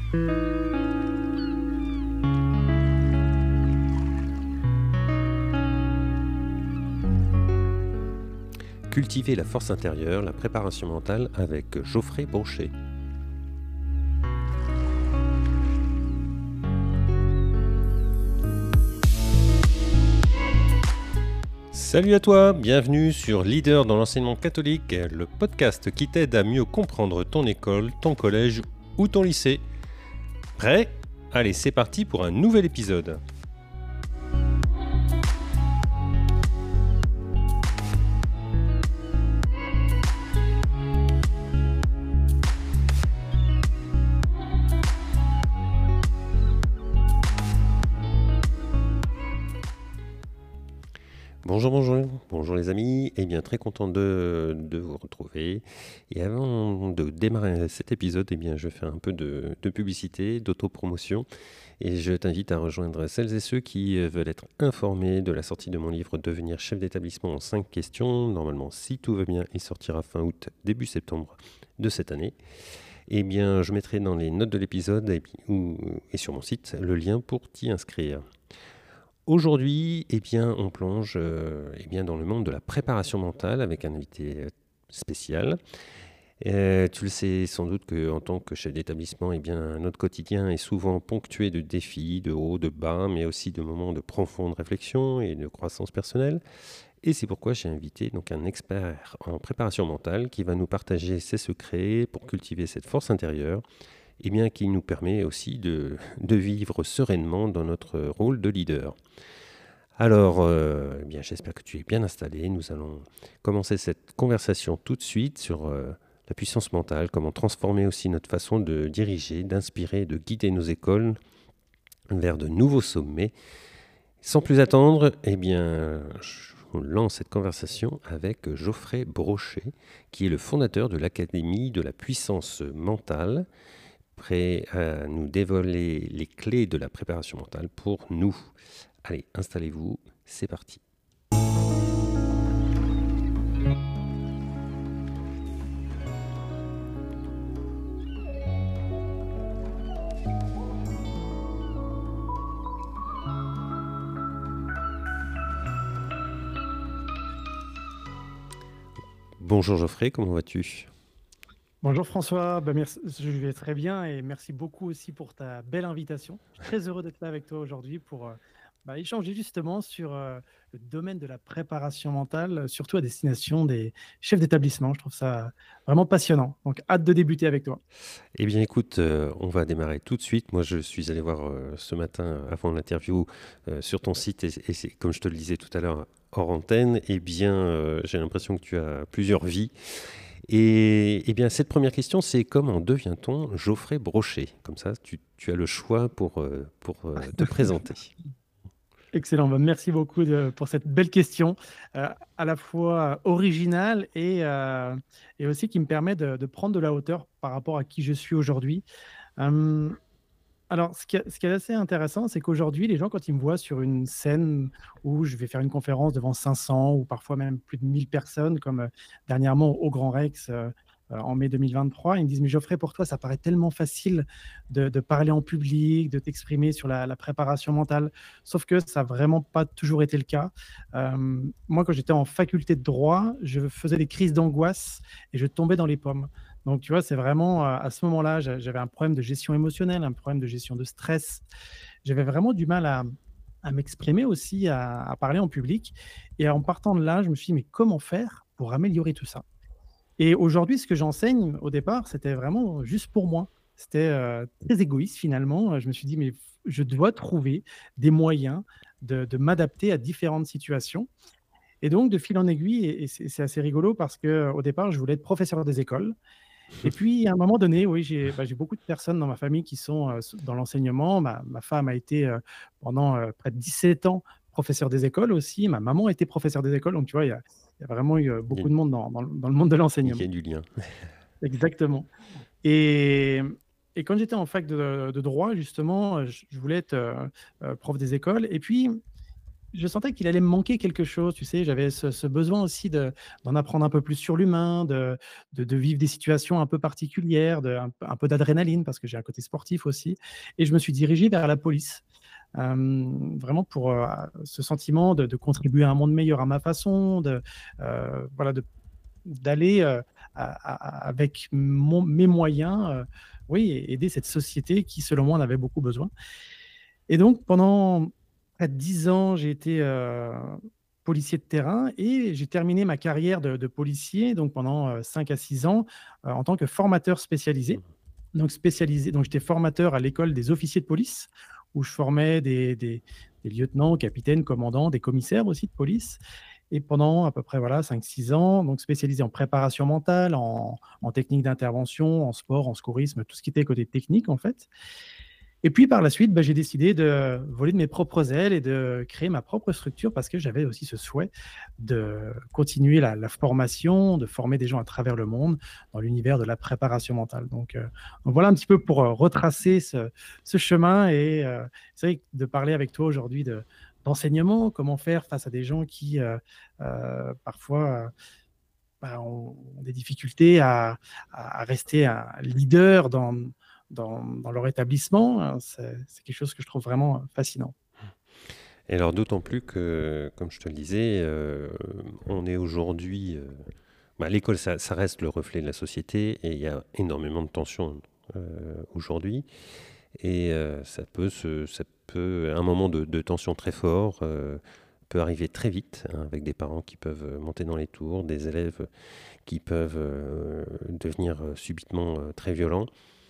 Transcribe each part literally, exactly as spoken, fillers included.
Cultiver la force intérieure, la préparation mentale avec Geoffrey Brochet. Salut à toi, bienvenue sur Leader dans l'enseignement catholique, le podcast qui t'aide à mieux comprendre ton école, ton collège ou ton lycée. Prêt ? Allez, c'est parti pour un nouvel épisode. Bonjour, bonjour, bonjour les amis, et bien très content de, de vous retrouver. Et avant de démarrer cet épisode, eh bien, je vais faire un peu de, de publicité, d'autopromotion, et je t'invite à rejoindre celles et ceux qui veulent être informés de la sortie de mon livre Devenir chef d'établissement en cinq questions. Normalement, si tout va bien, il sortira fin août, début septembre de cette année. Eh bien, je mettrai dans les notes de l'épisode et, ou, et sur mon site le lien pour t'y inscrire. Aujourd'hui, eh bien, on plonge euh, eh bien, dans le monde de la préparation mentale avec un invité spécial. Euh, tu le sais sans doute qu'en tant que chef d'établissement, eh bien, notre quotidien est souvent ponctué de défis, de hauts, de bas, mais aussi de moments de profonde réflexion et de croissance personnelle. Et c'est pourquoi j'ai invité donc, un expert en préparation mentale qui va nous partager ses secrets pour cultiver cette force intérieure, et bien, qui nous permet aussi de, de vivre sereinement dans notre rôle de leader. Alors, euh, eh bien, j'espère que tu es bien installé. Nous allons commencer cette conversation tout de suite sur euh, la puissance mentale, comment transformer aussi notre façon de diriger, d'inspirer, de guider nos écoles vers de nouveaux sommets. Sans plus attendre, eh bien, je lance cette conversation avec Geoffrey Brochet, qui est le fondateur de l'Académie de la puissance mentale, prêt à nous dévoiler les clés de la préparation mentale pour nous. Allez, installez-vous, c'est parti. Bonjour Geoffrey, comment vas-tu ? Bonjour François, ben merci, je vais très bien et merci beaucoup aussi pour ta belle invitation. Je suis très heureux d'être là avec toi aujourd'hui pour euh, bah, échanger justement sur euh, le domaine de la préparation mentale, surtout à destination des chefs d'établissement. Je trouve ça vraiment passionnant. Donc, hâte de débuter avec toi. Eh bien écoute, euh, on va démarrer tout de suite. Moi je suis allé voir euh, ce matin avant l'interview euh, sur ton site et, et c'est, comme je te le disais tout à l'heure hors antenne, eh bien euh, j'ai l'impression que tu as plusieurs vies. Et eh bien, cette première question, c'est comment devient-on Geoffrey Brochet ? Comme ça, tu, tu as le choix pour, euh, pour euh, te présenter. Excellent, ben, merci beaucoup de- pour cette belle question, euh, à la fois originale et, euh, et aussi qui me permet de, de prendre de la hauteur par rapport à qui je suis aujourd'hui. Hum, Alors, ce qui est, ce qui est assez intéressant, c'est qu'aujourd'hui, les gens, quand ils me voient sur une scène où je vais faire une conférence devant cinq cents ou parfois même plus de mille personnes, comme euh, dernièrement au Grand Rex euh, euh, en mai deux mille vingt-trois, ils me disent, mais Geoffrey, pour toi, ça paraît tellement facile de, de parler en public, de t'exprimer sur la, la préparation mentale. Sauf que ça n'a vraiment pas toujours été le cas. Euh, moi, quand j'étais en faculté de droit, je faisais des crises d'angoisse et je tombais dans les pommes. Donc, tu vois, c'est vraiment euh, à ce moment-là, j'a- j'avais un problème de gestion émotionnelle, un problème de gestion de stress. J'avais vraiment du mal à, à m'exprimer aussi, à, à parler en public. Et en partant de là, je me suis dit, mais comment faire pour améliorer tout ça? Et aujourd'hui, ce que j'enseigne au départ, c'était vraiment juste pour moi. C'était euh, très égoïste finalement. Je me suis dit, mais f- je dois trouver des moyens de, de m'adapter à différentes situations. Et donc, de fil en aiguille, et, et c'est c'est assez rigolo parce qu'au départ, je voulais être professeur des écoles. Et puis, à un moment donné, oui, j'ai bah, j'ai beaucoup de personnes dans ma famille qui sont euh, dans l'enseignement. Ma, ma femme a été euh, pendant euh, près de dix-sept ans professeur des écoles aussi. Ma maman était professeure des écoles. Donc, tu vois, il y a, il y a vraiment eu euh, Il y a, beaucoup de monde dans, dans le dans le monde de il y a l'enseignement. du lien. Exactement. Et, et quand j'étais en fac de, de droit, justement, je, je voulais être euh, euh, prof des écoles. Et puis, je sentais qu'il allait me manquer quelque chose, tu sais? J'avais ce ce besoin aussi de d'en apprendre un peu plus sur l'humain, de de de vivre des situations un peu particulières, de un peu un peu d'adrénaline parce que j'ai un côté sportif aussi et je me suis dirigé vers la police. Hem, vraiment pour, heu, ce sentiment de de contribuer à un monde meilleur à ma façon, de, heu, voilà, de d'aller, heu, a a avec mon mes moyens, heu, oui, aider cette société qui, selon moi, en avait beaucoup besoin. Et donc pendant près de dix ans, j'ai été, heu, policier de terrain et j'ai terminé ma carrière de de policier, donc pendant, heu, cinq à six ans, heu, en tant que formateur spécialisé. Mmh. Donc spécialisé donc j'étais formateur à l'école des officiers de police, où je formais des des des lieutenants, capitaines, commandants, des commissaires aussi de police et pendant à peu près, voilà, cinq six ans, donc spécialisé en préparation mentale, en en technique d'intervention, en sport, en secourisme, tout ce qui était côté technique, en fait. Et puis par la suite, bah, j'ai décidé de voler de mes propres ailes et de créer ma propre structure parce que j'avais aussi ce souhait de continuer la la formation, de former des gens à travers le monde dans l'univers de la préparation mentale. Donc, heu, donc voilà un petit peu pour, heu, retracer ce ce chemin et heu, c'est vrai que de parler avec toi aujourd'hui de d'enseignement, comment faire face à des gens qui, heu heu, parfois, heu, bah, ont ont des difficultés à à à rester un leader dans dans dans leur établissement, heu, c'est c'est quelque chose que je trouve vraiment, heu, fascinant. Et alors d'autant plus que, comme je te le disais, heu, on est aujourd'hui, heu, bah, l'école ça ça reste le reflet de la société et il y a énormément de tensions, heu, aujourd'hui et heu, ça peut se ça peut un moment de de tension très fort, heu, peut arriver très vite, hein, avec des parents qui peuvent, heu, monter dans les tours, des élèves qui peuvent, heu, devenir, heu, subitement, heu, très violents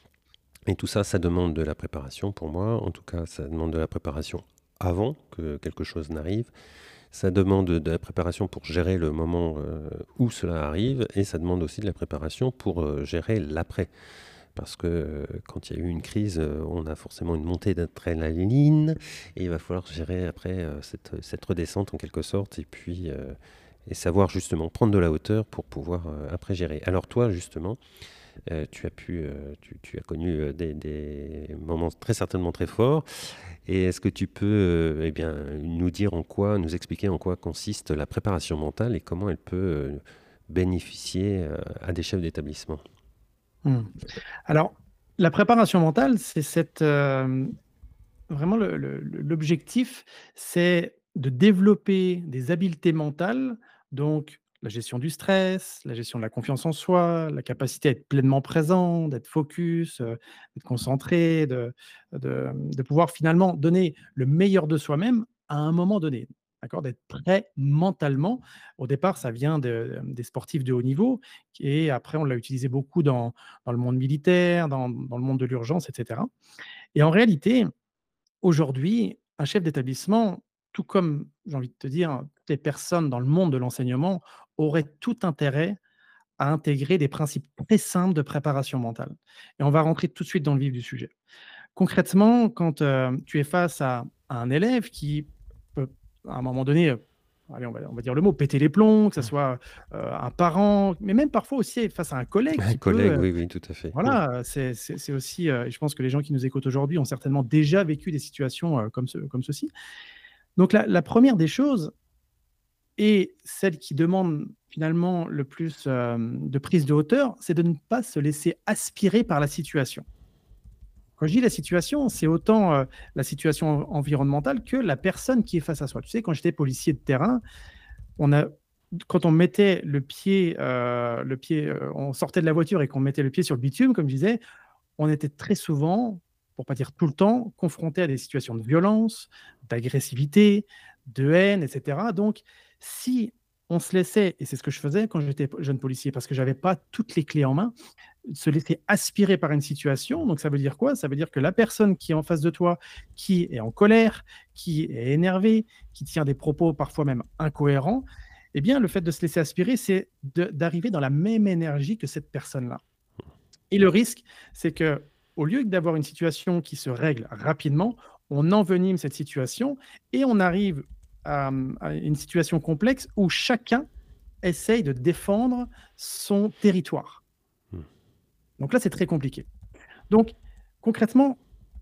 et tout ça, ça demande de la préparation pour moi. En tout cas, ça demande de la préparation avant que quelque chose n'arrive. Ça demande de la préparation pour gérer le moment, heu, où cela arrive et ça demande aussi de la préparation pour, heu, gérer l'après. Parce que, heu, quand il y a eu une crise, heu, on a forcément une montée d'adrénaline et il va falloir gérer après, heu, cette cette redescente en quelque sorte et puis, heu et savoir justement prendre de la hauteur pour pouvoir, heu, après gérer. Alors toi justement, heu, tu as pu, heu, tu tu as connu, heu, des des moments très certainement très forts et est-ce que tu peux, heu, eh bien, nous dire en quoi nous expliquer en quoi consiste la préparation mentale et comment elle peut, heu, bénéficier, heu, à des chefs d'établissement? Mmh. Alors, la préparation mentale, c'est cette, hem, vraiment le le le l'objectif, c'est de développer des habiletés mentales, donc la gestion du stress, la gestion de la confiance en soi, la capacité à être pleinement présent, d'être focus, heu, d'être concentré, de de de pouvoir finalement donner le meilleur de soi-même à un moment donné, d'accord? D'être prêt mentalement. Au départ, ça vient de des sportifs de haut niveau et après on l'a utilisé beaucoup dans dans le monde militaire, dans dans le monde de l'urgence et cetera et en réalité, aujourd'hui, un chef d'établissement, tout comme, j'ai envie de te dire, toutes les personnes dans le monde de l'enseignement auraient tout intérêt à intégrer des principes très simples de préparation mentale. Et on va rentrer tout de suite dans le vif du sujet. Concrètement, quand, heu, tu es face à à un élève qui peut, à un moment donné, heu, allez, on va on va dire le mot, péter les plombs, que ça Mmh. soit, heu, un parent, mais même parfois aussi face à un collègue Un qui peut, collègue, heu oui, oui, tout à fait. Mmh. voilà, c'est c'est c'est aussi, heu et je pense que les gens qui nous écoutent aujourd'hui ont certainement déjà vécu des situations, heu, comme ce comme ceci. Donc la la première des choses et celle qui demande finalement le plus, hem, de prise de hauteur, c'est de ne pas se laisser aspirer par la situation. Quand je dis la situation, c'est autant, heu, la situation en environnementale que la personne qui est face à soi. Tu sais, quand j'étais policier de terrain, on a quand on mettait le pied, heu, le pied, heu, on sortait de la voiture et qu'on mettait le pied sur le bitume, comme je disais, on était très souvent, pour pas dire tout le temps, confronté à des situations de violence, d'agressivité, de haine, et cetera. Donc, si on se laissait, et c'est ce que je faisais quand j'étais jeune policier, parce que j'avais pas toutes les clés en main, se laisser aspirer par une situation. Donc, ça veut dire quoi? Ça veut dire que la personne qui est en face de toi, qui est en colère, qui est énervée, qui tient des propos parfois même incohérents, eh bien, le fait de se laisser aspirer, c'est de- d'arriver dans la même énergie que cette personne-là. Et le risque, c'est que, au lieu d'avoir une situation qui se règle rapidement, on envenime cette situation et on arrive à, mmh, à une situation complexe où chacun essaye de défendre son territoire. Mmh. Donc là, c'est très compliqué. Donc concrètement,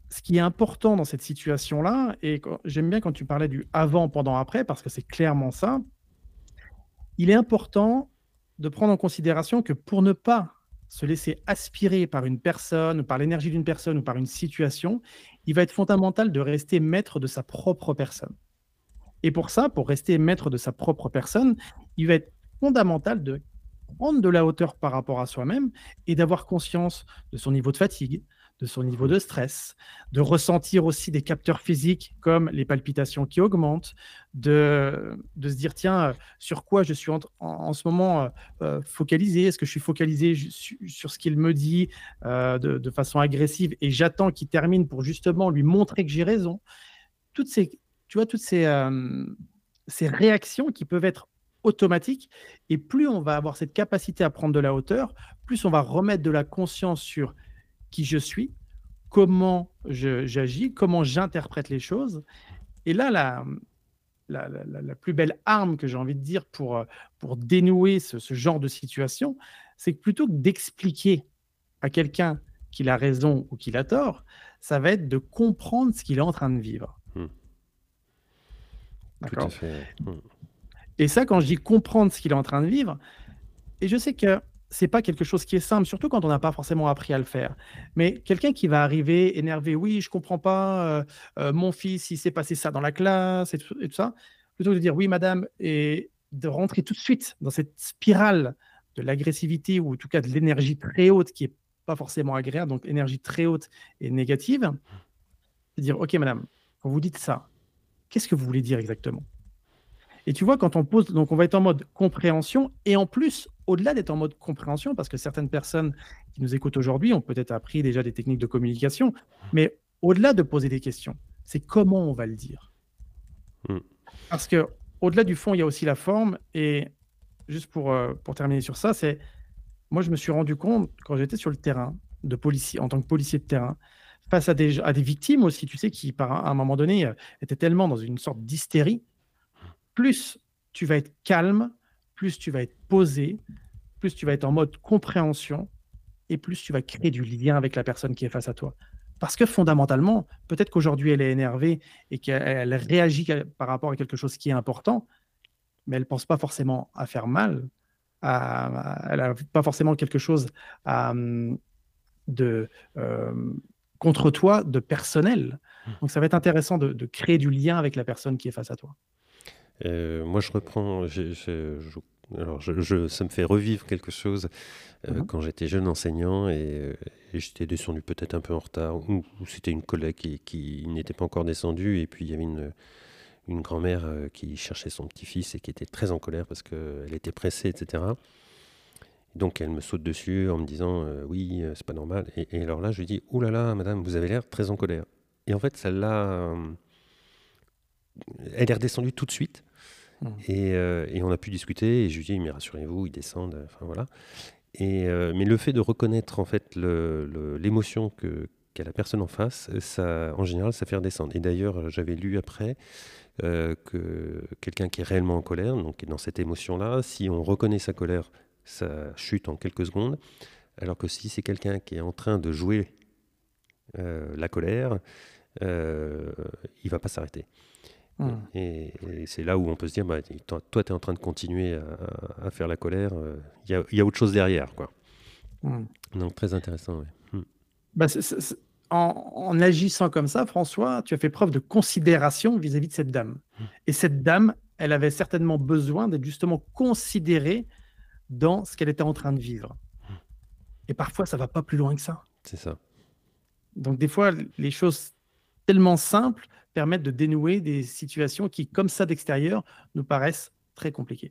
ce qui est important dans cette situation-là, et quand- j'aime bien quand tu parlais du avant, pendant, après, parce que c'est clairement ça, il est important de prendre en considération que pour ne pas se laisser aspirer par une personne, ou par l'énergie d'une personne, ou par une situation, il va être fondamental de rester maître de sa propre personne. Et pour ça, pour rester maître de sa propre personne, il va être fondamental de prendre de la hauteur par rapport à soi-même et d'avoir conscience de son niveau de fatigue, de son niveau Mmh. de stress, de ressentir aussi des capteurs physiques comme les palpitations qui augmentent, de, de se dire, tiens, euh, sur quoi je suis en, en- en ce moment euh, euh, focalisé. Est-ce que je suis focalisé ju- su- sur ce qu'il me dit euh, de, de façon agressive et j'attends qu'il termine pour justement lui montrer que j'ai raison. Toutes ces, tu vois, toutes ces, euh, ces réactions qui peuvent être automatiques. Et plus on va avoir cette capacité à prendre de la hauteur, plus on va remettre de la conscience sur qui je suis, comment je- j'agis, comment j'interprète les choses. Et là, la, la, la- la- la plus belle arme que j'ai envie de dire pour, euh, pour dénouer ce, ce genre de situation, c'est que plutôt que d'expliquer à quelqu'un qu'il a raison ou qu'il a tort, ça va être de comprendre ce qu'il est en train de vivre. Mmh. Tout à D'accord. fait, ouais. Mmh. Et ça, quand je dis comprendre ce qu'il est en train de vivre, et je sais que c'est pas quelque chose qui est simple, surtout quand on n'a pas forcément appris à le faire. Mais quelqu'un qui va arriver énervé, oui, je comprends pas, euh, euh, mon fils, il s'est passé ça dans la classe et tout, et tout ça, plutôt que de dire oui, madame, et de rentrer tout de suite dans cette spirale de l'agressivité ou en tout cas de l'énergie très haute qui est pas forcément agréable, donc énergie très haute et négative, de dire ok, madame, quand vous dites ça, qu'est-ce que vous voulez dire exactement? Et tu vois, quand on pose, donc on va être en mode compréhension, et en plus, au-delà d'être en mode compréhension, parce que certaines personnes qui nous écoutent aujourd'hui ont peut-être appris déjà des techniques de communication, mais au-delà de poser des questions, c'est comment on va le dire. Mmh. Parce que au-delà du fond, il y a aussi la forme, et juste pour, euh, pour terminer sur ça, c'est moi, je me suis rendu compte quand j'étais sur le terrain, de policier, en tant que policier de terrain, face à des, à des victimes aussi, tu sais, qui, par un- à un moment donné, euh, étaient tellement dans une sorte d'hystérie, plus tu vas être calme, plus tu vas être posé, plus tu vas être en mode compréhension et plus tu vas créer du lien avec la personne qui est face à toi. Parce que fondamentalement, peut-être qu'aujourd'hui elle est énervée et qu'elle elle réagit par rapport à quelque chose qui est important, mais elle ne pense pas forcément à faire mal. À- elle n'a pas forcément quelque chose à, hum, de, euh, contre toi de personnel. Donc ça va être intéressant de, de créer du lien avec la personne qui est face à toi. Heu, moi, je reprends, j'ai je je alors je je ça me fait revivre quelque chose, heu, Mhm. quand j'étais jeune enseignant et heu et j'étais descendu peut-être un peu en retard ou ou c'était une collègue qui qui n'était pas encore descendue et puis il y avait une, une grand-mère, heu, qui cherchait son petit-fils et qui était très en colère parce qu'elle était pressée et cetera. Donc elle me saute dessus en me disant, heu: «Oui, heu, c'est pas normal» et et alors là, je lui dis: «Ouh là là, madame, vous avez l'air très en colère» et en fait, ça l'a, hem, elle est redescendue tout de suite. Mhm. Et, heu, et on a pu discuter et je lui dis: «Mais rassurez-vous, ils descendent», enfin voilà. Et heu, mais le fait de reconnaître en fait le le l'émotion que qu'a la personne en face, ça en général, ça fait redescendre. Et d'ailleurs, j'avais lu après, heu, que quelqu'un qui est réellement en colère, donc qui est dans cette émotion-là, si on reconnaît sa colère, ça chute en quelques secondes. Alors que si c'est quelqu'un qui est en train de jouer, heu, la colère, heu, il va pas s'arrêter. Mhm. Et, et c'est là où on peut se dire, bah, toi, toi, tu es en train de continuer à, à- à faire la colère, euh, il y a, il y a autre chose derrière, quoi. Mhm. Donc, très intéressant, ouais. Hmm. Bah, c'est- c'est- c'est- en, en agissant comme ça, François, tu as fait preuve de considération vis-à-vis de cette dame. Et cette dame, elle avait certainement besoin d'être justement considérée dans ce qu'elle était en train de vivre. Et parfois, ça va pas plus loin que ça. C'est ça. Donc, des fois, les choses tellement simples permettent de dénouer des situations qui, comme ça d'extérieur, nous paraissent très compliquées.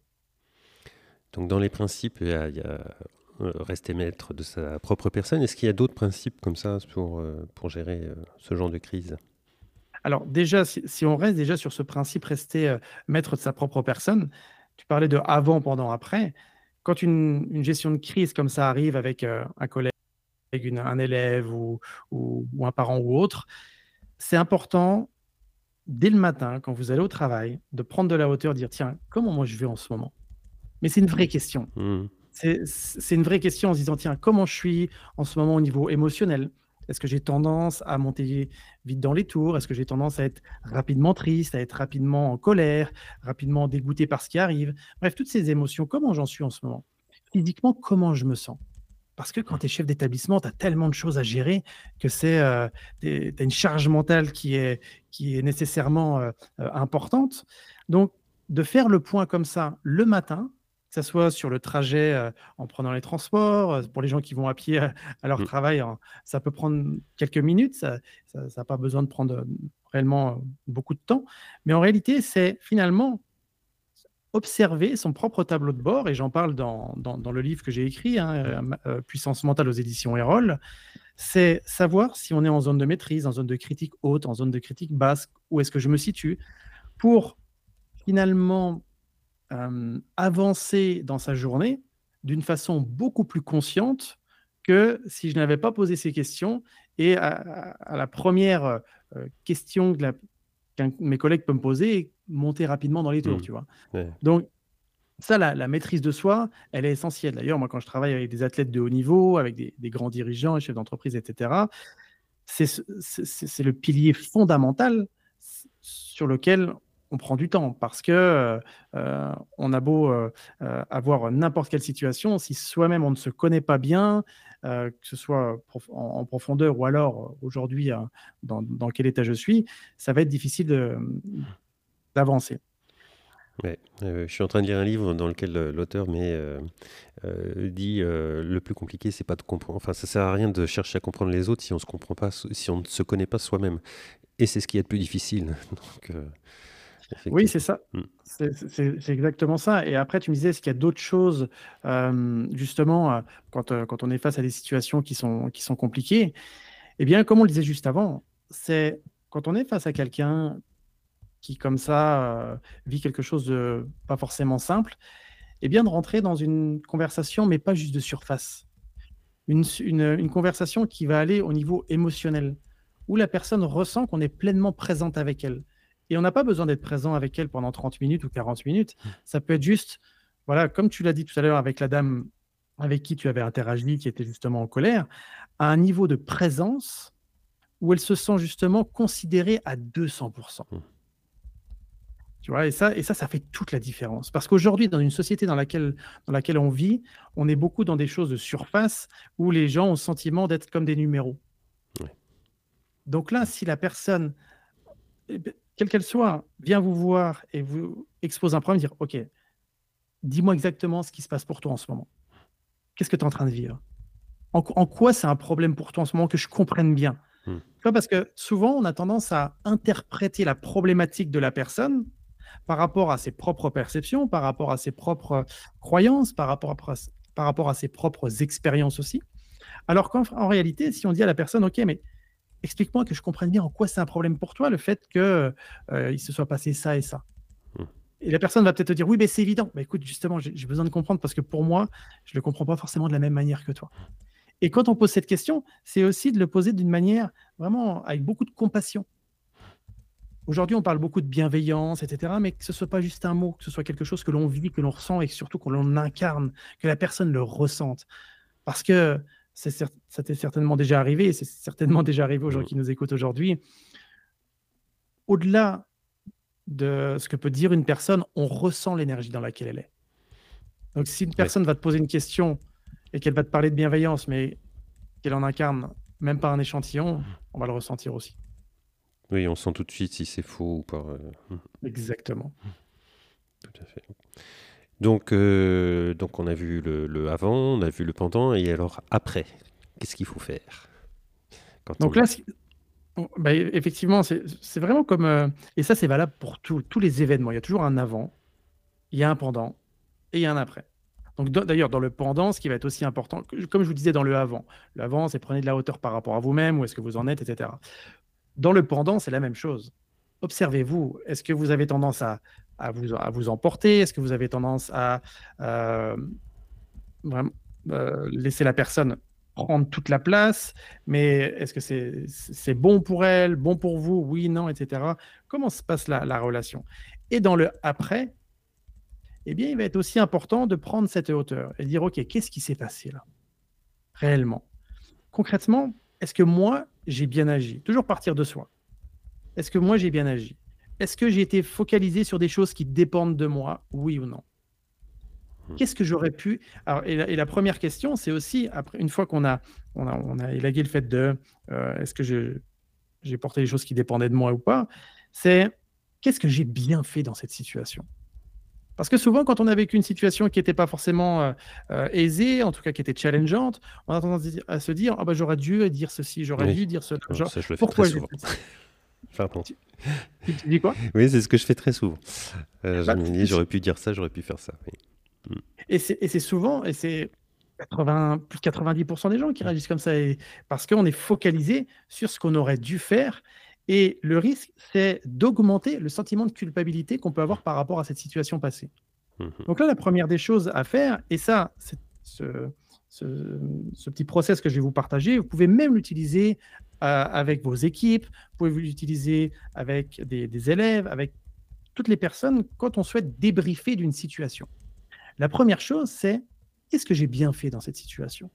Donc, dans les principes, il y a, il y a, euh, rester maître de sa propre personne. Est-ce qu'il y a d'autres principes comme ça pour, euh, pour gérer euh, ce genre de crise? Alors déjà, si, si on reste déjà sur ce principe, rester euh, maître de sa propre personne, tu parlais de avant, pendant, après. Quand une, une gestion de crise comme ça arrive avec euh, un collègue, une- un élève ou, ou- ou un parent ou autre, c'est important, dès le matin, quand vous allez au travail, de prendre de la hauteur, de dire, tiens, comment moi je vais en ce moment? Mais c'est une vraie question. Hmm. C'est c'est une vraie question en se disant, tiens, comment je suis en ce moment au niveau émotionnel? Est-ce que j'ai tendance à monter vite dans les tours? Est-ce que j'ai tendance à être rapidement triste, à être rapidement en colère, rapidement dégoûté par ce qui arrive? Bref, toutes ces émotions, comment j'en suis en ce moment? Physiquement, comment je me sens? Parce que quand tu es chef d'établissement, tu as tellement de choses à gérer que c'est, heu, tu as une charge mentale qui est qui est nécessairement, heu heu, importante. Donc de faire le point comme ça le matin, que ça soit sur le trajet, heu, en prenant les transports, heu, pour les gens qui vont à pied à à leur Mmh. travail, hein, ça peut prendre quelques minutes, ça ça ça a pas besoin de prendre, heu, réellement, heu, beaucoup de temps. Mais en réalité, c'est finalement observer son propre tableau de bord, et j'en parle dans dans dans le livre que j'ai écrit, hein, heu, ma heu, Puissance mentale aux éditions Erol. C'est savoir si on est en zone de maîtrise, en zone de critique haute, en zone de critique basse, où est-ce que je me situe? Pour finalement, hem, avancer dans sa journée d'une façon beaucoup plus consciente que si je n'avais pas posé ces questions, et à à à la première re question de la qu'un de mes collègues peut me poser, monter rapidement dans les tours, Mmh. tu vois? Ouais. Donc ça, la la maîtrise de soi, elle est essentielle. D'ailleurs, moi, quand je travaille avec des athlètes de haut niveau, avec des des grands dirigeants et chefs d'entreprise et cetera, c'est ce c'est c'est c'est le pilier fondamental s sur lequel on prend du temps parce que, heu heu, on a beau, heu heu, avoir n'importe quelle situation, si soi-même on ne se connaît pas bien, heu, que ce soit prof en en profondeur ou alors, heu, aujourd'hui, heu, dans dans quel état je suis, ça va être difficile de, mmh, d'avancer. Ouais, heu, je suis en train de lire un livre dans lequel, heu, l'auteur met, heu heu, dit, heu: «Le plus compliqué, c'est pas de comprendre, enfin, ça sert à rien de chercher à comprendre les autres si on se comprend pas s si on ne se connaît pas soi-même, et c'est ce qui est le plus difficile». Donc heu, Oui, c'est effectivement. ça. Mmh. C'est c'est c'est c'est exactement ça, et après tu me disais, est-ce qu'il y a d'autres choses, hem, justement, heu, quand, heu, quand on est face à des situations qui sont qui sont compliquées? Eh bien, comme on le disait juste avant, c'est quand on est face à quelqu'un qui, comme ça, heu, vit quelque chose de pas forcément simple, eh bien, de rentrer dans une conversation, mais pas juste de surface. Une s une, une conversation qui va aller au niveau émotionnel, où la personne ressent qu'on est pleinement présente avec elle, et on n'a pas besoin d'être présent avec elle pendant trente minutes ou quarante minutes. Ça peut être juste, voilà, comme tu l'as dit tout à l'heure avec la dame avec qui tu avais interagi, qui était justement en colère, à un niveau de présence où elle se sent justement considérée à deux cents. Mmh. Tu vois? Et ça et ça, ça fait toute la différence. Parce qu'aujourd'hui, dans une société dans laquelle dans laquelle on vit, on est beaucoup dans des choses de surface où les gens ont le sentiment d'être comme des numéros. Ouais. Donc là, si la personne, eh beh, quelle qu'elle soit, vient vous voir et vous expose un problème, dire: «OK, dis-moi exactement ce qui se passe pour toi en ce moment. Qu'est-ce que tu es en train de vivre? En q en quoi c'est un problème pour toi en ce moment, que je comprenne bien?» Mmh. Tu vois? Parce que souvent, on a tendance à interpréter la problématique de la personne par rapport à ses propres perceptions, par rapport à ses propres croyances, par rapport à pres par rapport à ses propres expériences aussi. Alors qu'en f en réalité, si on dit à la personne: «OK, mais explique-moi que je comprenne bien en quoi c'est un problème pour toi le fait que, heu, il se soit passé ça et ça». Mmh. Et la personne va peut-être te dire: «Oui, beh, c'est évident». Bah, écoute, justement, j'ai j'ai besoin de comprendre parce que pour moi, je le comprends pas forcément de la même manière que toi. Et quand on pose cette question, c'est aussi de le poser d'une manière vraiment avec beaucoup de compassion. Aujourd'hui, on parle beaucoup de bienveillance, et cetera, mais que ce soit pas juste un mot, que ce soit quelque chose que l'on vit, que l'on ressent et surtout que l'on incarne, que la personne le ressente. Parce que c'est cer ça t'est certainement déjà arrivé et c'est certainement déjà arrivé aux gens Mmh. qui nous écoutent aujourd'hui. Au-delà de ce que peut dire une personne, on ressent l'énergie dans laquelle elle est. Donc si une Ouais. personne va te poser une question et qu'elle va te parler de bienveillance, mais qu'elle en incarne même pas un échantillon, on va le ressentir aussi. Oui, on sent tout de suite si c'est faux ou pas, heu, mmh, Exactement. tout à fait. Donc heu, donc on a vu le le avant, on a vu le pendant, et alors après, qu'est-ce qu'il faut faire? Quand Donc on là, ce On bah, e effectivement, c'est c'est vraiment comme, heu et ça, c'est valable pour tous tous les événements. Il y a toujours un avant, il y a un pendant et il y a un après. Donc dans d'ailleurs, dans le pendant, ce qui va être aussi important, que comme je vous disais dans le avant. Le avant, c'est prenez de la hauteur par rapport à vous-même, où est-ce que vous en êtes, et cetera. Dans le pendant, c'est la même chose. Observez-vous. Est-ce que vous avez tendance à à vous à vous emporter? Est-ce que vous avez tendance à, hem, vraiment, heu, laisser la personne prendre toute la place? Mais est-ce que c'est c'est c'est bon pour elle, bon pour vous? Oui, non, et cetera. Comment se passe la la relation? Et dans le après, eh bien, il va être aussi important de prendre cette hauteur et dire: «OK, qu'est-ce qui s'est passé là, réellement?» Concrètement, est-ce que moi, j'ai bien agi? Toujours partir de soi. Est-ce que moi, j'ai bien agi? Est-ce que j'ai été focalisé sur des choses qui dépendent de moi? Oui ou non? Mmh. Qu'est-ce que j'aurais pu alors et la et la première question, c'est aussi après une fois qu'on a on a on a élagué le fait de, heu, est-ce que je j'ai porté les choses qui dépendaient de moi ou pas? C'est qu'est-ce que j'ai bien fait dans cette situation? Parce que souvent, quand on a vécu une situation qui était pas forcément, heu heu, aisée, en tout cas qui était challengeante, on a tendance à se dire à se dire: «Ah bah, j'aurais dû dire ceci, j'aurais Oui, dû dire cela». alors Genre, ça, je le fais très pourquoi j'ai souvent. fait ça? Pardon. Tu tu tu dis quoi? Oui, c'est ce que je fais très souvent. Heu, je Bah, me dis: «J'aurais pu dire ça, j'aurais pu faire ça», oui. Mmh. Et c'est et c'est souvent et c'est quatre-vingts plus de quatre-vingt-dix des gens qui réagissent comme ça et parce qu'on est focalisé sur ce qu'on aurait dû faire et le risque, c'est d'augmenter le sentiment de culpabilité qu'on peut avoir par rapport à cette situation passée. Mmh mh. Donc là, la première des choses à faire et ça, c'est ce ce ce petit process que je vais vous partager, vous pouvez même l'utiliser, heu, avec vos équipes, vous pouvez l'utiliser avec des des élèves, avec toutes les personnes quand on souhaite débriefer d'une situation. La première chose, c'est: «Qu'est-ce que j'ai bien fait dans cette situation?»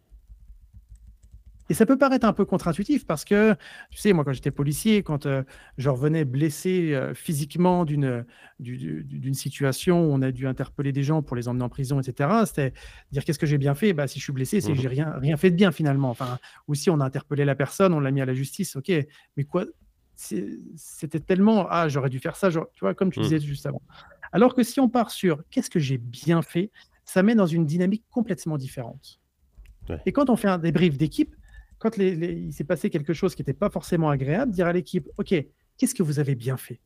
Et ça peut paraître un peu contre-intuitif parce que, tu sais, moi, quand j'étais policier, quand, heu, je revenais blessé, heu, physiquement d'une, d'u d'u d'une situation où on a dû interpeller des gens pour les emmener en prison et cetera, c'était dire: «Qu'est-ce que j'ai bien fait?» Bah, si je suis blessé, c'est Mmh que mh. j'ai rien rien fait de bien finalement. Enfin, ou si on a interpellé la personne, on l'a mis à la justice, OK, mais quoi c'est c'était tellement: «Ah, j'aurais dû faire ça», genre, tu vois? Comme tu disais Mmh. juste avant. Alors que si on part sur: «Qu'est-ce que j'ai bien fait?» ça met dans une dynamique complètement différente. Ouais. Et quand on fait un débrief d'équipe, quand les les il s'est passé quelque chose qui était pas forcément agréable, dire à l'équipe: «OK, qu'est-ce que vous avez bien fait?»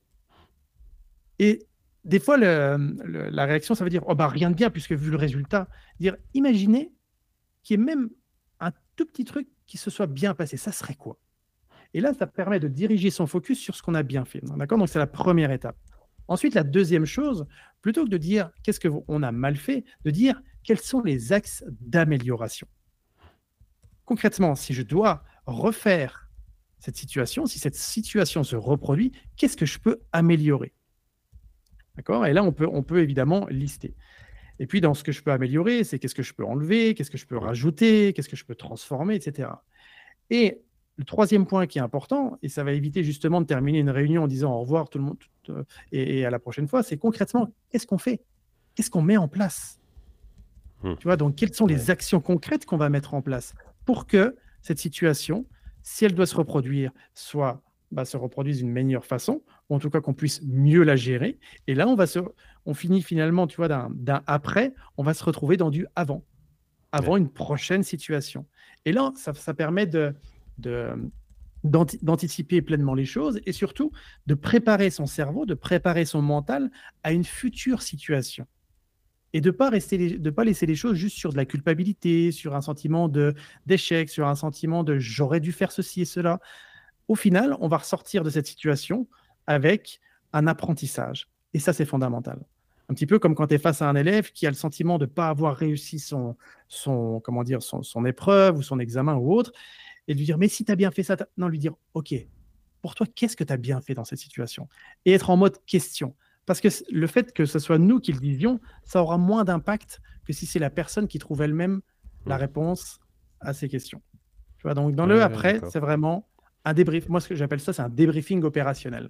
Et des fois, le, hem, le la réaction, ça veut dire: «Oh bah, rien de bien puisque vu le résultat». Dire: «Imaginez qu'il y ait même un tout petit truc qui se soit bien passé, ça serait quoi?» Et là, ça permet de diriger son focus sur ce qu'on a bien fait. D'accord? Donc c'est la première étape. Ensuite, la deuxième chose, plutôt que de dire: «Qu'est-ce qu'on a mal fait?» de dire: «Quels sont les axes d'amélioration?» Concrètement, si je dois refaire cette situation, si cette situation se reproduit, qu'est-ce que je peux améliorer? D'accord? Et là, on peut on peut évidemment lister. Et puis dans ce que je peux améliorer, c'est qu'est-ce que je peux enlever? Qu'est-ce que je peux Mmh. rajouter? Qu'est-ce que je peux transformer? Et cetera. Et le troisième point qui est important, et ça va éviter justement de terminer une réunion en disant au revoir tout le monde tout, heu, et et à la prochaine fois, c'est concrètement, qu'est-ce qu'on fait? Qu'est-ce qu'on met en place? Mmh. Tu vois? Donc quelles sont Ouais. les actions concrètes qu'on va mettre en place pour que cette situation, si elle doit se reproduire, soit bah, se reproduise d'une meilleure façon, ou en tout cas qu'on puisse mieux la gérer. Et là, on va se on finit finalement, tu vois, d'un d'un après, on va se retrouver dans du avant, Ouais. avant une prochaine situation. Et là, ça ça permet de de d'anti d'anticiper pleinement les choses et surtout de préparer son cerveau, de préparer son mental à une future situation. Et de pas rester les de pas laisser les choses juste sur de la culpabilité, sur un sentiment de d'échec, sur un sentiment de: «J'aurais dû faire ceci et cela». Au final, on va ressortir de cette situation avec un apprentissage et ça, c'est fondamental. Un petit peu comme quand tu es face à un élève qui a le sentiment de ne pas avoir réussi son son comment dire? Son son épreuve ou son examen ou autre et lui dire: «Mais si tu as bien fait ça, tu non, lui dire: «OK, pour toi, qu'est-ce que tu as bien fait dans cette situation?» et être en mode question. Parce que c le fait que ce soit nous qui le disions, ça aura moins d'impact que si c'est la personne qui trouve elle-même la Mmh. réponse à ces questions. Tu vois? Donc dans le Ouais, après, d'accord. c'est vraiment un débrief. Moi, ce que j'appelle ça, c'est un débriefing opérationnel.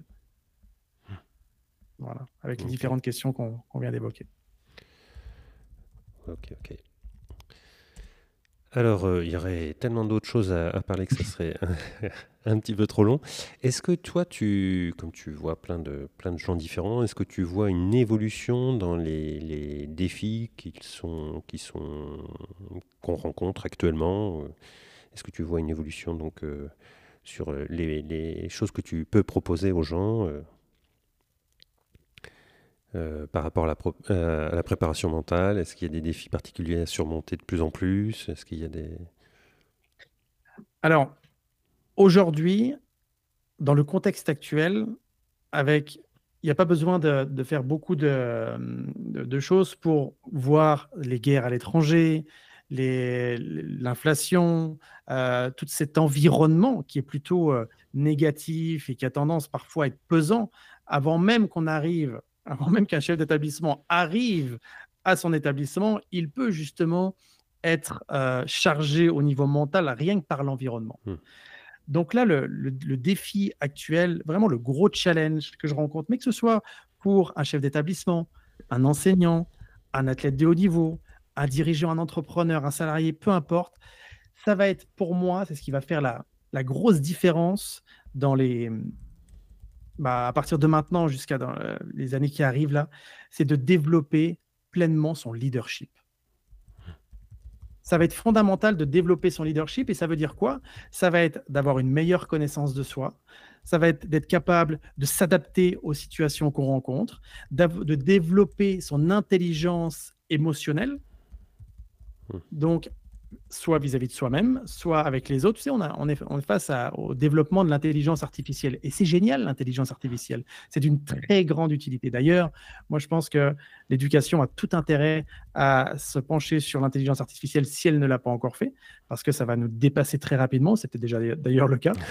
Voilà, avec les OK. différentes questions qu'on qu'on vient d'évoquer. OK, OK. Alors, heu, il y aurait tellement d'autres choses à à parler que ça serait un petit peu trop long. Est-ce que toi, tu comme tu vois plein de plein de gens différents, est-ce que tu vois une évolution dans les les défis qui sont qui sont qu'on rencontre actuellement? Heu, est-ce que tu vois une évolution donc, heu, sur, heu, les les choses que tu peux proposer aux gens, heu heu, par rapport à la pro heu, à la préparation mentale? Est-ce qu'il y a des défis particuliers à surmonter de plus en plus? Est-ce qu'il y a des Alors, aujourd'hui, dans le contexte actuel, avec il n'y a pas besoin de de faire beaucoup de, hem, de de choses pour voir les guerres à l'étranger, les l'inflation, heu, tout cet environnement qui est plutôt, heu, négatif et qui a tendance parfois à être pesant. Avant même qu'on arrive avant même qu'un chef d'établissement arrive à son établissement, il peut justement être, heu, chargé au niveau mental rien que par l'environnement. mmh, Donc là, le, le- le défi actuel, vraiment le gros challenge que je rencontre, mais que ce soit pour un chef d'établissement, un enseignant, un athlète de haut niveau, un dirigeant, un entrepreneur, un salarié, peu importe, ça va être pour moi, c'est ce qui va faire la, la grosse différence dans les, bah, à partir de maintenant jusqu'à dans, euh, les années qui arrivent là, c'est de développer pleinement son leadership. Ça va être fondamental de développer son leadership et ça veut dire quoi? Ça va être d'avoir une meilleure connaissance de soi, ça va être d'être capable de s'adapter aux situations qu'on rencontre, d'av- de développer son intelligence émotionnelle. Mm. Donc, soit vis-à-vis de soi-même, soit avec les autres. Tu sais, on, a- on est, on est face à- au développement de l'intelligence artificielle. Et c'est génial, l'intelligence artificielle. C'est d'une très grande utilité. D'ailleurs, moi, je pense que l'éducation a tout intérêt à se pencher sur l'intelligence artificielle si elle ne l'a pas encore fait, parce que ça va nous dépasser très rapidement. C'était déjà d'ailleurs le cas.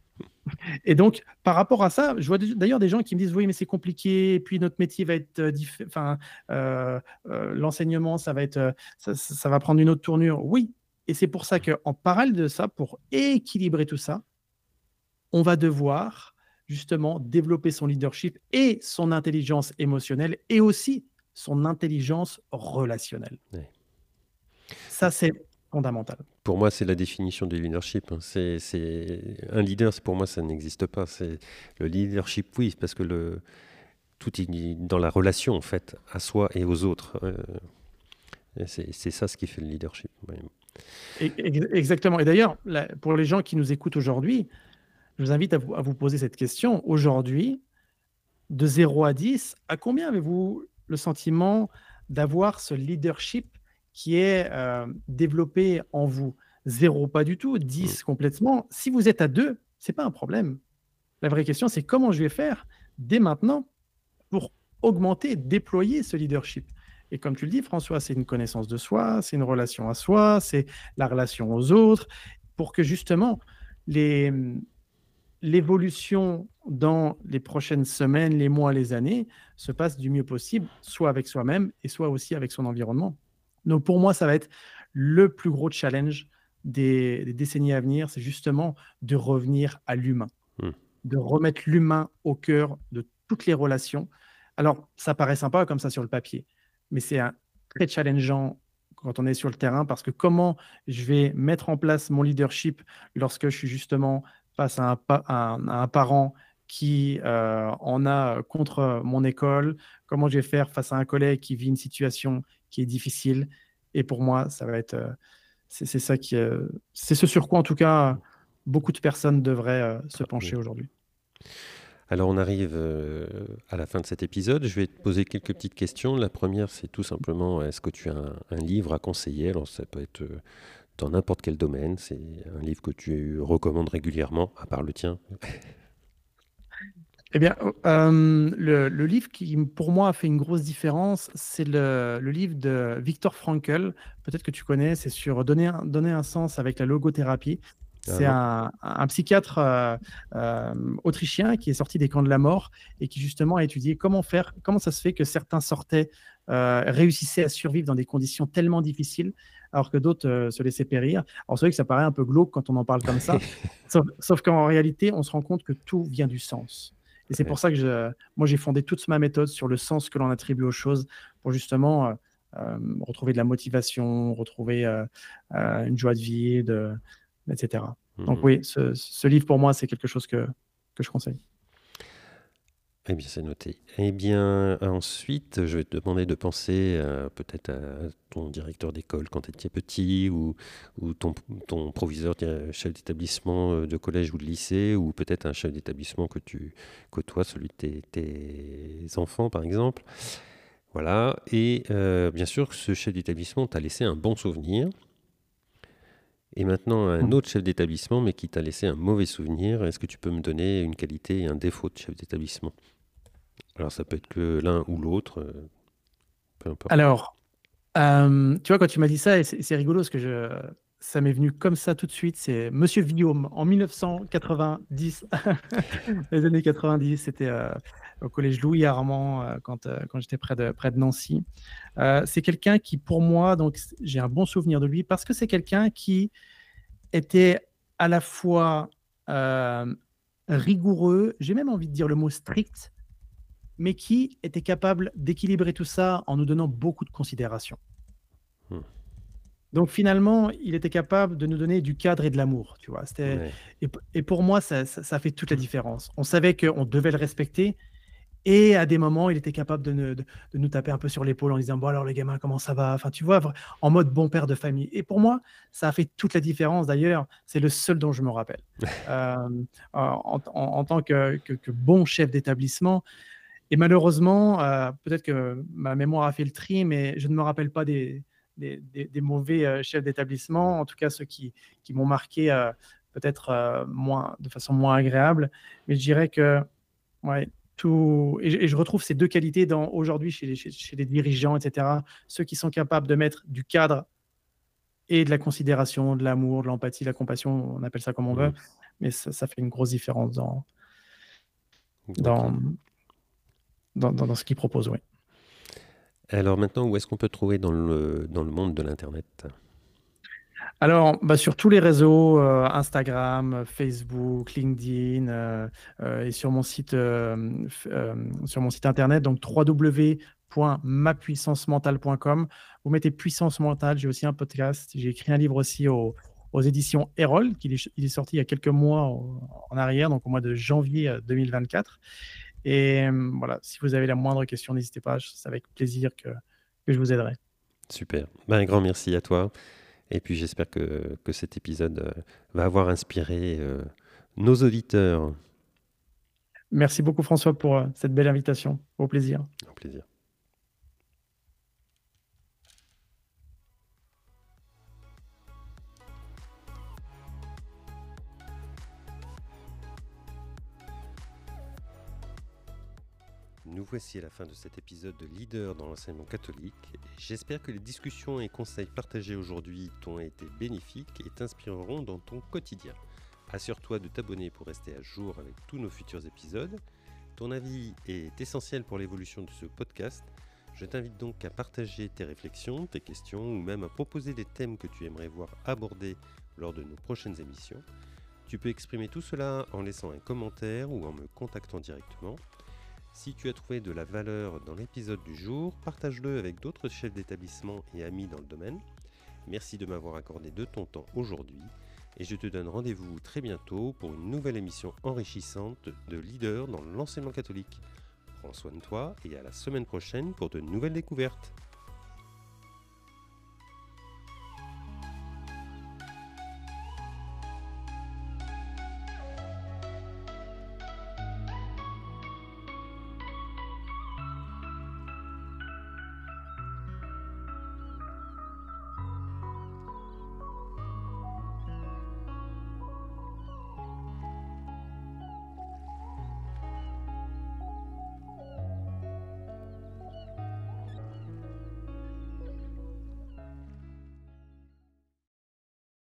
Et donc, par rapport à ça, je vois des- d'ailleurs des gens qui me disent oui, mais c'est compliqué, et puis notre métier va être, euh, diff- enfin, euh, euh, l'enseignement, ça va être, euh, ça, ça- ça va prendre une autre tournure. Oui, et c'est pour ça qu'en parallèle de ça, pour équilibrer tout ça, on va devoir justement développer son leadership et son intelligence émotionnelle et aussi son intelligence relationnelle. Ouais. Ça, c'est fondamental. Pour moi, c'est la définition du leadership, hein. C'est, c'est... Un leader, c'est- pour moi, ça n'existe pas. C'est... Le leadership, oui, parce que le... tout est dans la relation, en fait, à soi et aux autres. Euh, et c'est, c'est ça ce qui fait le leadership. Ouais. Et- ex- Exactement. Et d'ailleurs, là, pour les gens qui nous écoutent aujourd'hui, je vous invite à vous, à vous poser cette question. Aujourd'hui, de zéro à dix, à combien avez-vous le sentiment d'avoir ce leadership qui est euh, développé en vous? Zéro, pas du tout. Mm. Dix, complètement. Si vous êtes à deux, c'est pas un problème. La vraie question, c'est comment je vais faire dès maintenant pour augmenter, déployer ce leadership. Et comme tu le dis, François, c'est une connaissance de soi, c'est une relation à soi, c'est la relation aux autres, pour que justement les, l'évolution dans les prochaines semaines, les mois, les années se passe du mieux possible, soit avec soi-même et soit aussi avec son environnement. Donc pour moi, ça va être le plus gros challenge des, des décennies à venir, c'est justement de revenir à l'humain, Mm. de remettre l'humain au cœur de toutes les relations. Alors, ça paraît sympa comme ça sur le papier, mais c'est un, très challengeant quand on est sur le terrain parce que comment je vais mettre en place mon leadership lorsque je suis justement face à un, pa- à un- à un parent qui euh, en a contre mon école, comment je vais faire face à un collègue qui vit une situation qui est difficile. Et pour moi, ça va être, euh, c'est c'est ça qui, euh, c'est ce sur quoi en tout cas beaucoup de personnes devraient euh, se pencher Oui. aujourd'hui. Alors, on arrive euh, à la fin de cet épisode. Je vais te poser quelques petites questions. La première, c'est tout simplement, est-ce que tu as un, un livre à conseiller? Alors, ça peut être euh, dans n'importe quel domaine. C'est un livre que tu recommandes régulièrement, à part le tien. Eh bien, euh, le, le livre qui, pour moi, a fait une grosse différence, c'est le, le livre de Viktor Frankl. Peut-être que tu connais, c'est sur donner un, donner un sens avec la logothérapie. Ah C'est non? un, un psychiatre euh, euh, autrichien qui est sorti des camps de la mort et qui justement a étudié comment faire, comment ça se fait que certains sortaient, euh, réussissaient à survivre dans des conditions tellement difficiles, alors que d'autres euh, se laissaient périr. Alors c'est vrai que ça paraît un peu glauque quand on en parle comme ça, sauf, sauf qu'en réalité, on se rend compte que tout vient du sens. Et c'est Ouais. pour ça que je, moi, j'ai fondé toute ma méthode sur le sens que l'on attribue aux choses pour justement euh, euh, retrouver de la motivation, retrouver euh, euh, une joie de vivre, et cetera. Donc Mhm. oui, ce, ce livre pour moi, c'est quelque chose que, que je conseille. Eh bien, c'est noté. Eh bien, ensuite, je vais te demander de penser euh, peut-être à ton directeur d'école quand tu étais petit, ou, ou ton, ton proviseur, dir- chef d'établissement euh, de collège ou de lycée, ou peut-être un chef d'établissement que tu côtoies, celui de tes, tes enfants, par exemple. Voilà. Et euh, bien sûr, ce chef d'établissement t'a laissé un bon souvenir. Et maintenant, un Mhm. autre chef d'établissement, mais qui t'a laissé un mauvais souvenir. Est-ce que tu peux me donner une qualité et un défaut de chef d'établissement? Alors, ça peut être que l'un ou l'autre, euh, peu importe. Alors, euh, tu vois, quand tu m'as dit ça, et c'est c'est rigolo parce que je, ça m'est venu comme ça tout de suite, c'est Monsieur Guillaume en mille neuf cent quatre-vingt-dix, les années quatre-vingt-dix, c'était euh, au collège Louis Armand euh, quand, euh, quand j'étais près de, près de Nancy. Euh, c'est quelqu'un qui, pour moi, donc j'ai un bon souvenir de lui parce que c'est quelqu'un qui était à la fois euh, rigoureux, j'ai même envie de dire le mot strict, mais qui était capable d'équilibrer tout ça en nous donnant beaucoup de considération. Mmh. Donc finalement, il était capable de nous donner du cadre et de l'amour, tu vois? C'était Ouais. et p et pour moi, ça ça ça fait toute la différence. On savait qu'on devait le respecter et à des moments, il était capable de ne de de nous taper un peu sur l'épaule en disant: «Bon alors les gamins, comment ça va?» Enfin, tu vois? Vr En mode bon père de famille et pour moi, ça a fait toute la différence. D'ailleurs, c'est le seul dont je me rappelle. Hem, en en en tant que que que bon chef d'établissement et malheureusement, heu, peut-être que ma mémoire a fait le tri, mais je ne me rappelle pas des des des des mauvais, heu, chefs d'établissement, en tout cas ceux qui qui m'ont marqué, heu, peut-être, heu, moins de façon moins agréable. Mais je dirais que, ouais, tout et je et je retrouve ces deux qualités dans aujourd'hui chez les chez chez les dirigeants et cetera. Ceux qui sont capables de mettre du cadre et de la considération, de l'amour, de l'empathie, la compassion, on appelle ça comme on veut, Mmh. mais ça ça fait une grosse différence dans OK. dans dans dans dans ce qu'ils proposent, oui. Alors maintenant, où est-ce qu'on peut trouver dans le dans le monde de l'internet? Alors, bah, sur tous les réseaux, heu, Instagram, heu, Facebook, LinkedIn, heu heu et sur mon site, hem, f hem, sur mon site internet, donc w w w point ma puissance mentale point com. Vous mettez puissance mentale, j'ai aussi un podcast. J'ai écrit un livre aussi aux aux éditions Erol, qu'il est ch il est sorti il y a quelques mois en en arrière, donc au mois de janvier, heu, deux mille vingt-quatre et hem, voilà, si vous avez la moindre question, n'hésitez pas, j c'est avec plaisir que que je vous aiderai. Super. Ben, un grand merci à toi et puis j'espère que que cet épisode, heu, va avoir inspiré, heu, nos auditeurs. Merci beaucoup François pour, heu, cette belle invitation. Au plaisir. Au plaisir. Nous voici à la fin de cet épisode de Leader dans l'enseignement catholique. J'espère que les discussions et conseils partagés aujourd'hui t'ont été bénéfiques et t'inspireront dans ton quotidien. Assure-toi de t'abonner pour rester à jour avec tous nos futurs épisodes. Ton avis est essentiel pour l'évolution de ce podcast. Je t'invite donc à partager tes réflexions, tes questions ou même à proposer des thèmes que tu aimerais voir abordés lors de nos prochaines émissions. Tu peux exprimer tout cela en laissant un commentaire ou en me contactant directement. Si tu as trouvé de la valeur dans l'épisode du jour, partage-le avec d'autres chefs d'établissement et amis dans le domaine. Merci de m'avoir accordé de ton temps aujourd'hui et je te donne rendez-vous très bientôt pour une nouvelle émission enrichissante de Leader dans l'enseignement catholique. Prends soin de toi et à la semaine prochaine pour de nouvelles découvertes.